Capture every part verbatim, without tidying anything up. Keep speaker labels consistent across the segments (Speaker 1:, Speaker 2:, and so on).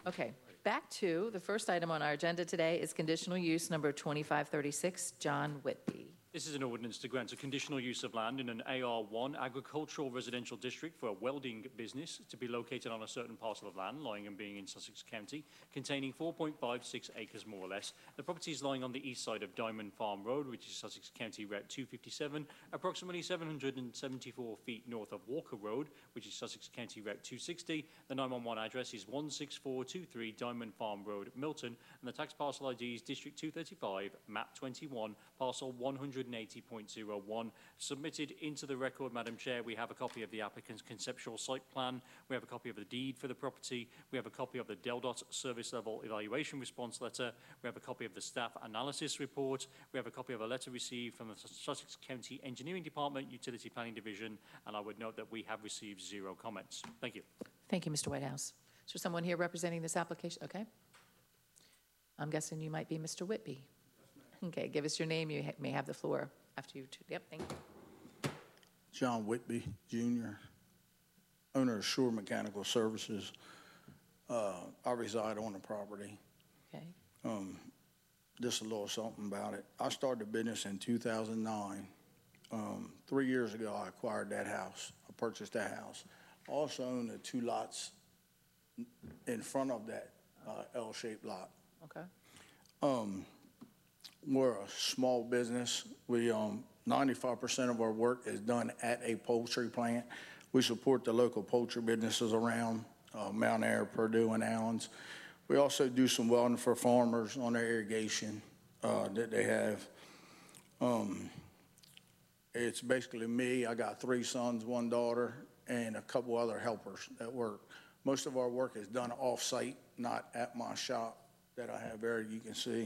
Speaker 1: Okay, back to the first item on our agenda today is conditional use number twenty-five thirty-six, John Whitby.
Speaker 2: This is an ordinance to grant a conditional use of land in an A R one agricultural residential district for a welding business to be located on a certain parcel of land lying and being in Sussex County, containing four point five six acres more or less. The property is lying on the east side of Diamond Farm Road, which is Sussex County Route two fifty-seven, approximately seven hundred seventy-four feet north of Walker Road, which is Sussex County Route two sixty. The nine one one address is one six four two three Diamond Farm Road, Milton, and the tax parcel I D is District two thirty-five, Map twenty-one, parcel one hundred eighty point zero one. Submitted into the record, Madam Chair, we have a copy of the applicant's conceptual site plan, we have a copy of the deed for the property, we have a copy of the DELDOT service level evaluation response letter, we have a copy of the staff analysis report, we have a copy of a letter received from the Sussex County Engineering Department, Utility Planning Division, and I would note that we have received zero comments. Thank you.
Speaker 1: Thank you, Mister Whitehouse. Is there someone here representing this application? Okay. I'm guessing you might be Mister Whitby. Okay, give us your name. You ha may have the floor after you. Yep, thank you.
Speaker 3: John Whitby, Junior, owner of Shore Mechanical Services. Uh, I reside on the property.
Speaker 1: Okay.
Speaker 3: Um, just a little something about it. I started a business in two thousand nine. Um, three years ago, I acquired that house. I purchased that house. I also own the two lots in front of that uh, L-shaped lot.
Speaker 1: Okay.
Speaker 3: Um, we're a small business. We um, ninety-five percent of our work is done at a poultry plant. We support the local poultry businesses around uh, Mount Ayr, Purdue, and Allens. We also do some welding for farmers on their irrigation uh, that they have. Um, it's basically me. I got three sons, one daughter, and a couple other helpers that work. Most of our work is done off-site, not at my shop that I have there, you can see.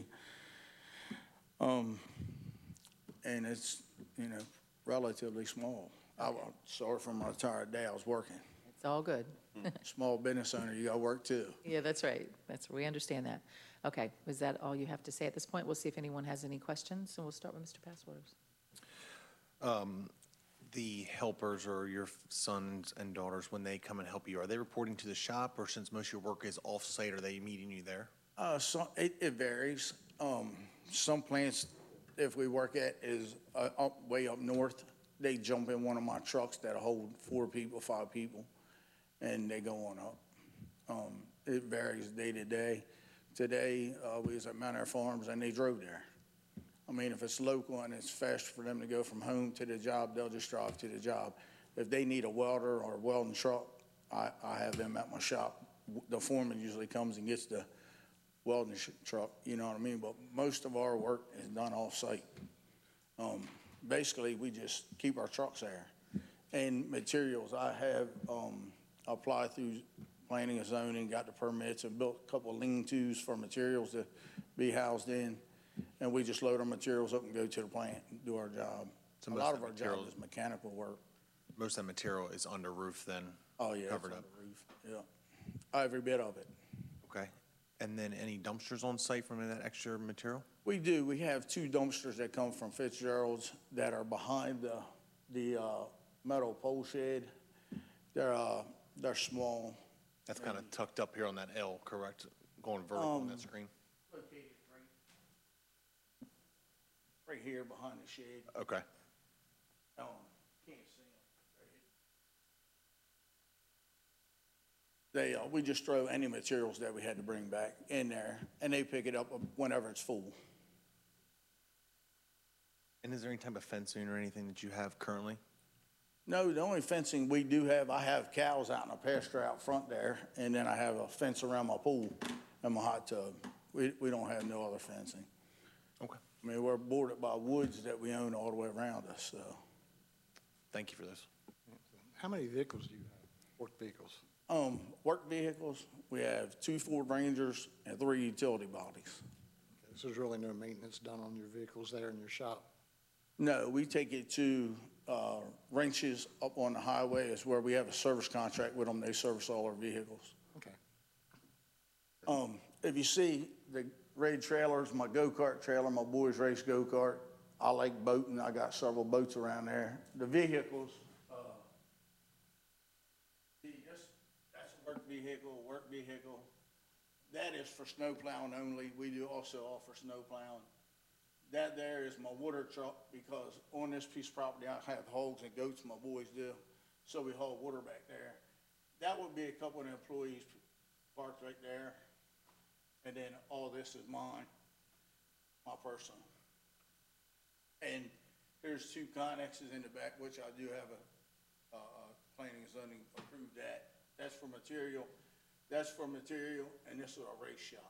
Speaker 3: Um, and it's, you know, relatively small. I, I'm sorry for my tired day, I was working.
Speaker 1: It's all good.
Speaker 3: Small business owner, you got to work too.
Speaker 1: Yeah, that's right. That's we understand that. Okay, is that all you have to say at this point? We'll see if anyone has any questions, and we'll start with Mister Passwaters.
Speaker 4: Um, the helpers or your sons and daughters, when they come and help you, are they reporting to the shop, or since most of your work is off-site, are they meeting you there?
Speaker 3: Uh, so it, it varies. Um, some plants, if we work at, is uh, up, way up north. They jump in one of my trucks that'll hold four people, five people, and they go on up. Um, it varies day to day. Today, uh, we was at Mount Ayr Farms, and they drove there. I mean, if it's local and it's fast for them to go from home to the job, they'll just drive to the job. If they need a welder or a welding truck, I, I have them at my shop. The foreman usually comes and gets the welding truck, you know what I mean? But most of our work is done off-site. Um, basically, we just keep our trucks there. And materials, I have um, applied through planning and zoning, got the permits, and built a couple of lean-tos for materials to be housed in. And we just load our materials up and go to the plant and do our job. So a lot of our job is mechanical work.
Speaker 4: Most of that material is under roof then?
Speaker 3: Oh, yeah,
Speaker 4: covered
Speaker 3: it's
Speaker 4: up.
Speaker 3: under roof. Yeah, every bit of it.
Speaker 4: Okay. And then any dumpsters on site from that extra material?
Speaker 3: We do. We have two dumpsters that come from Fitzgerald's that are behind the the uh, metal pole shed. They're uh, they're small.
Speaker 4: That's kind of tucked up here on that L, correct? Going vertical
Speaker 3: Um,
Speaker 4: on that screen?
Speaker 3: Located right, right here behind the shed.
Speaker 4: Okay.
Speaker 3: Um, can't see them. Right here. They, uh, we just throw any materials that we had to bring back in there, and they pick it up whenever it's full.
Speaker 4: And is there any type of fencing or anything that you have currently?
Speaker 3: No, the only fencing we do have, I have cows out in a pasture out front there, and then I have a fence around my pool and my hot tub. We, we don't have no other fencing.
Speaker 4: Okay.
Speaker 3: I mean, we're bordered by woods that we own all the way around us, so.
Speaker 4: Thank you for this.
Speaker 5: How many vehicles do you have, work vehicles?
Speaker 3: Um, work vehicles, we have two Ford Rangers and three utility bodies.
Speaker 5: Okay, so there's really no maintenance done on your vehicles there in your shop?
Speaker 3: No, we take it to uh, wrenches up on the highway is where we have a service contract with them. They service all our vehicles.
Speaker 5: Okay.
Speaker 3: Um, if you see the red trailers, my go-kart trailer, my boys race go-kart. I like boating. I got several boats around there. The vehicles, uh, see, this, that's a work vehicle, work vehicle. that is for snow plowing only. We do also offer snow plowing. That there is my water truck, because on this piece of property, I have hogs and goats, my boys do, so we haul water back there. That would be a couple of employees parked right there, and then all this is mine, my personal. And there's two connexes in the back, which I do have a, uh, planning and zoning approved that. That's for material, that's for material, and this is a race shop.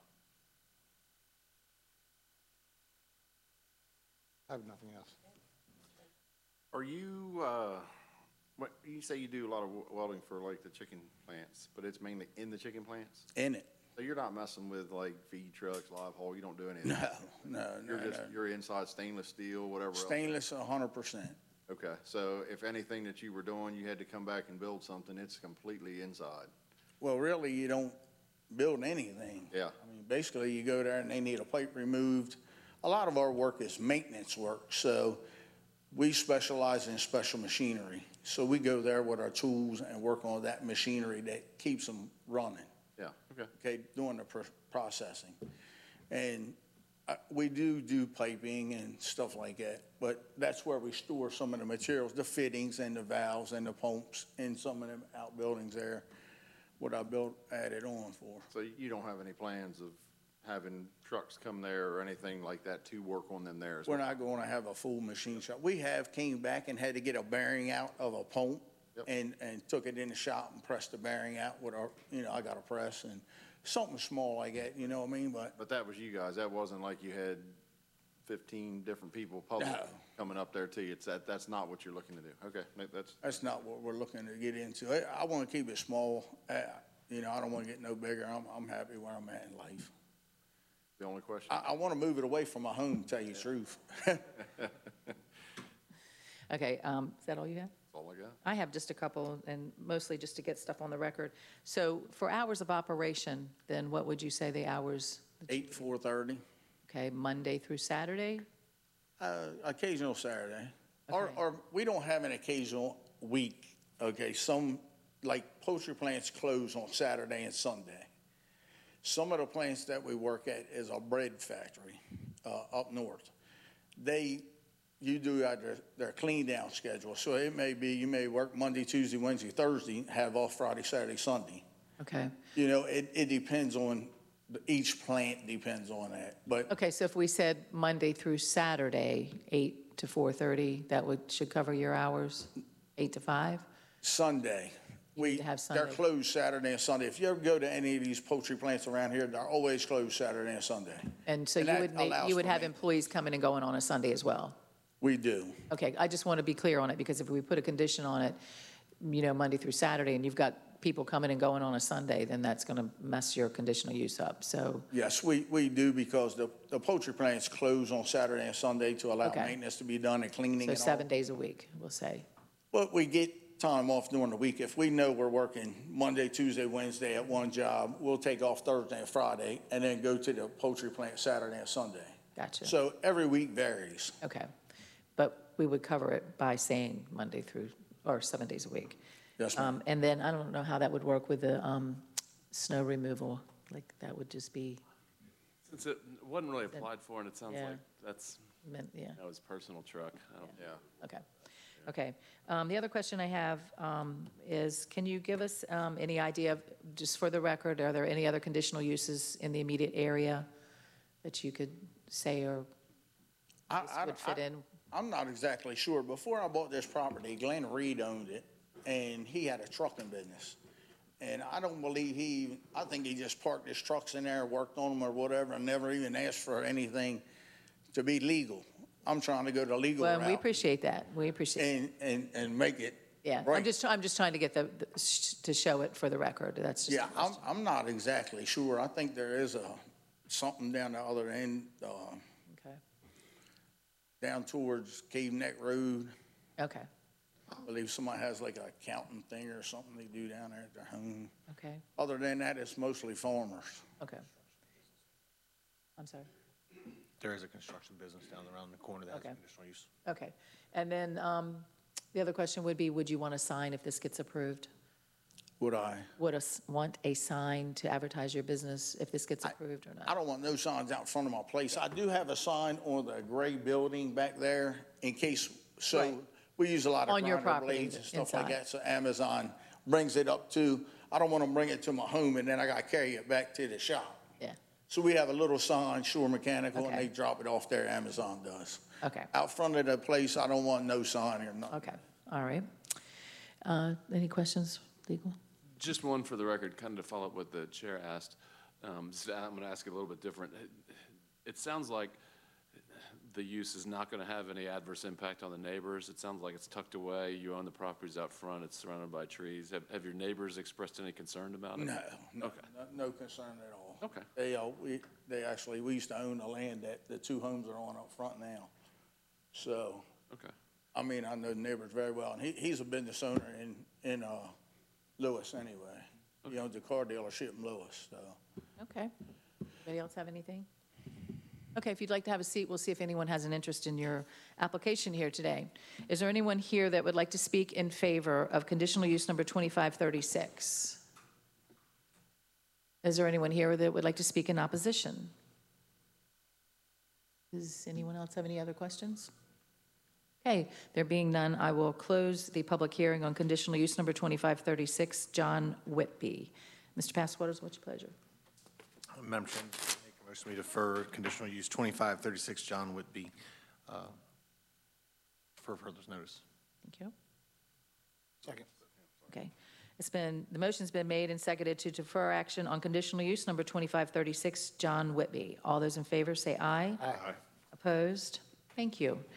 Speaker 5: I have nothing else.
Speaker 6: Are you, uh, what, you say you do a lot of welding for like the chicken plants, but it's mainly in the chicken plants?
Speaker 3: In it.
Speaker 6: So you're not messing with like feed trucks, live hole, you don't do any of
Speaker 3: No,
Speaker 6: that?
Speaker 3: no, no,
Speaker 6: You're just,
Speaker 3: no.
Speaker 6: you're inside stainless steel, whatever else?
Speaker 3: Stainless, a hundred percent.
Speaker 6: Okay, so if anything that you were doing, you had to come back and build something, it's completely inside?
Speaker 3: Well, really, you don't build anything.
Speaker 6: Yeah.
Speaker 3: I mean, basically, you go there and they need a plate removed. A lot of our work is maintenance work, so we specialize in special machinery. So we go there with our tools and work on that machinery that keeps them running,
Speaker 6: Yeah, okay.
Speaker 3: okay, doing the pr- processing. And uh, we do do piping and stuff like that, but that's where we store some of the materials, the fittings and the valves and the pumps in some of them outbuildings there, what I built, added on for.
Speaker 6: So you don't have any plans of having trucks come there or anything like that to work on them there as
Speaker 3: We're
Speaker 6: well?
Speaker 3: not going to have a full machine shop. We have came back and had to get a bearing out of a pump
Speaker 6: Yep.
Speaker 3: and, and took it in the shop and pressed the bearing out with our, you know, I got a press and something small like that, you know what I mean? But
Speaker 6: But that was you guys, that wasn't like you had fifteen different people, public,
Speaker 3: No.
Speaker 6: coming up there to you, it's that, that's not what you're looking to do? Okay, that's,
Speaker 3: that's not what we're looking to get into. I, I want to keep it small. Uh, you know, I don't want to get no bigger. I'm, I'm happy where I'm at in life.
Speaker 6: the only question?
Speaker 3: I, I want to move it away from my home, to tell you the truth.
Speaker 1: Okay, um, is that all you have?
Speaker 6: That's all I got.
Speaker 1: I have just a couple, and mostly just to get stuff on the record. So for hours of operation, then what would you say the hours?
Speaker 3: Eight, four thirty,
Speaker 1: Okay, Monday through Saturday?
Speaker 3: uh, occasional Saturday. Or,
Speaker 1: Okay.
Speaker 3: or we don't have an occasional week, okay? Some, like poultry plants close on Saturday and Sunday. Some of the plants that we work at is a bread factory, uh, up north. They, you do uh, their, their clean down schedule. So it may be, you may work Monday, Tuesday, Wednesday, Thursday, have off Friday, Saturday, Sunday.
Speaker 1: Okay.
Speaker 3: You know, it, it depends on, each plant depends on that. But
Speaker 1: Okay, so if we said Monday through Saturday, eight to four thirty, that would, should cover your hours? Eight to five?
Speaker 3: Sunday, we,
Speaker 1: to have
Speaker 3: they're
Speaker 1: Sunday.
Speaker 3: closed Saturday and Sunday. If you ever go to any of these poultry plants around here, they're always closed Saturday and Sunday.
Speaker 1: And so
Speaker 3: And
Speaker 1: you
Speaker 3: that
Speaker 1: would make,
Speaker 3: allows
Speaker 1: you would
Speaker 3: for
Speaker 1: have
Speaker 3: me-
Speaker 1: employees coming and going on a Sunday as well?
Speaker 3: We do.
Speaker 1: Okay, I just want to be clear on it, because if we put a condition on it, you know, Monday through Saturday, and you've got people coming and going on a Sunday, then that's going to mess your conditional use up, so,
Speaker 3: Yes, we, we do, because the, the poultry plants close on Saturday and Sunday to allow
Speaker 1: Okay.
Speaker 3: maintenance to be done and cleaning
Speaker 1: so
Speaker 3: and all.
Speaker 1: seven days a week, we'll say.
Speaker 3: But we get time off during the week. If we know we're working Monday, Tuesday, Wednesday at one job, we'll take off Thursday and Friday and then go to the poultry plant Saturday and Sunday.
Speaker 1: Gotcha.
Speaker 3: So every week varies.
Speaker 1: Okay, but we would cover it by saying Monday through, or seven days a week.
Speaker 3: Yes, ma'am.
Speaker 1: Um, And then, I don't know how that would work with the um, snow removal, like, that would just be,
Speaker 7: Since it wasn't really applied for, and it sounds
Speaker 1: Yeah.
Speaker 7: like that's,
Speaker 1: meant- yeah.
Speaker 7: that was personal truck. I don't,
Speaker 6: Yeah.
Speaker 1: Okay, okay. Um, The other question I have um, is, can you give us um, any idea, of just for the record, are there any other conditional uses in the immediate area that you could say or
Speaker 3: I-
Speaker 1: this
Speaker 3: I-
Speaker 1: would fit
Speaker 3: I-
Speaker 1: in?
Speaker 3: I'm not exactly sure. Before I bought this property, Glenn Reed owned it, and he had a trucking business. And I don't believe he, even- I think he just parked his trucks in there, worked on them or whatever, and never even asked for anything to be legal. I'm trying to go the legal
Speaker 1: Well, we
Speaker 3: route
Speaker 1: appreciate that, we appreciate,
Speaker 3: and, and, and make it
Speaker 1: yeah. I'm
Speaker 3: right.
Speaker 1: just, I'm just trying to get the, the- sh- to show it for the record, that's just a
Speaker 3: Yeah, I'm,
Speaker 1: question.
Speaker 3: I'm not exactly sure. I think there is a, something down the other end, uh,
Speaker 1: Okay,
Speaker 3: down towards Cave Neck Road.
Speaker 1: okay,
Speaker 3: I believe somebody has like an accounting thing or something they do down there at their home.
Speaker 1: okay,
Speaker 3: Other than that, it's mostly farmers.
Speaker 1: okay. I'm sorry.
Speaker 4: There is a construction business down around the corner that has
Speaker 1: Okay.
Speaker 4: conditional use.
Speaker 1: Okay, and then um, the other question would be, would you want a sign if this gets approved?
Speaker 3: Would I?
Speaker 1: would us want a sign to advertise your business if this gets approved or
Speaker 3: I
Speaker 1: not?
Speaker 3: don't want no signs out in front of my place. I do have a sign on the gray building back there in case, so
Speaker 1: Right.
Speaker 3: we use a lot of
Speaker 1: On your
Speaker 3: grinder
Speaker 1: property
Speaker 3: blades and stuff like
Speaker 1: inside.
Speaker 3: that. So Amazon brings it up to, I don't want to bring it to my home and then I got to carry it back to the shop.
Speaker 1: Yeah,
Speaker 3: So we have a little sign, Shore Mechanical, and
Speaker 1: Okay.
Speaker 3: they drop it off there, Amazon does.
Speaker 1: okay,
Speaker 3: Out front of the place, I don't want no sign or nothing.
Speaker 1: okay, all right. Uh, Any questions, legal?
Speaker 7: Just one for the record, kind of to follow up what the chair asked. Um, just, I'm going to ask it a little bit different. It- It sounds like the use is not going to have any adverse impact on the neighbors. It sounds like it's tucked away. You own the properties out front. It's surrounded by trees. Have, have your neighbors expressed any concern about it?
Speaker 3: No, no,
Speaker 7: Okay.
Speaker 3: no- no concern at all.
Speaker 7: Okay.
Speaker 3: They, uh, we, they actually, we used to own the land that the two homes are on up front now. So,
Speaker 7: Okay.
Speaker 3: I mean, I know the neighbors very well, and he, he's a business owner in, in, uh, Lewis anyway. He owns a car dealership in Lewis, so.
Speaker 1: Okay. Anybody else have anything? Okay, if you'd like to have a seat, we'll see if anyone has an interest in your application here today. Is there anyone here that would like to speak in favor of conditional use number twenty-five thirty-six? Is there anyone here that would like to speak in opposition? Does anyone else have any other questions? Okay, there being none, I will close the public hearing on conditional use number twenty-five thirty-six, John Whitby. Mister Passwaters, what's your pleasure?
Speaker 4: Madam Chair, make a motion to defer conditional use twenty-five thirty-six John Whitby uh, for further notice.
Speaker 1: Thank you.
Speaker 5: Second.
Speaker 1: Okay. It's been, the motion's been made and seconded to defer action on conditional use number twenty-five thirty-six, John Whitby. All those in favor say aye.
Speaker 5: Aye.
Speaker 1: Opposed? Thank you.